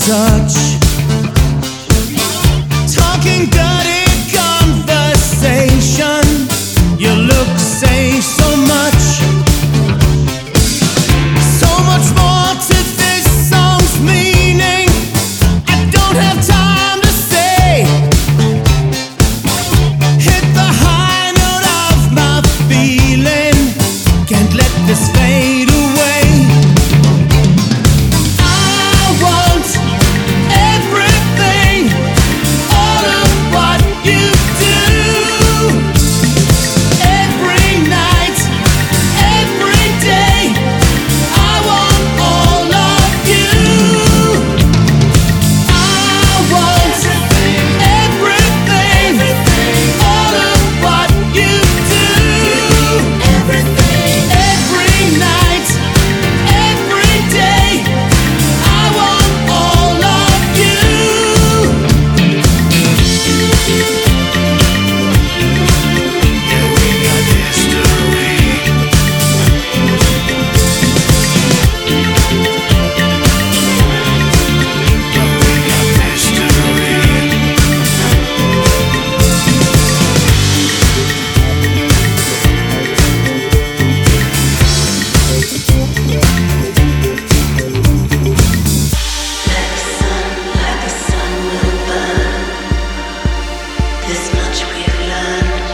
touch. Talking dirty conversation. Your looks say so much. So much more to this song's meaning. I don't have time to say. Hit the high note of my feeling. Can't let this fade away. I want everything, all of what you do. Every night, every day, I want all of you. I want everything, all of what you do. Every night, every day, I want all of you. Yeah, we got history. Like the sun will burn. This much we've learned.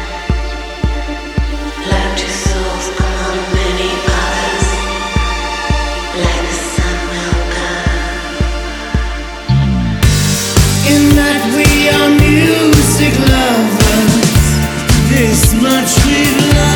Like two souls among many others. Like the sun will burn. In that we are music lovers, this much we've learned.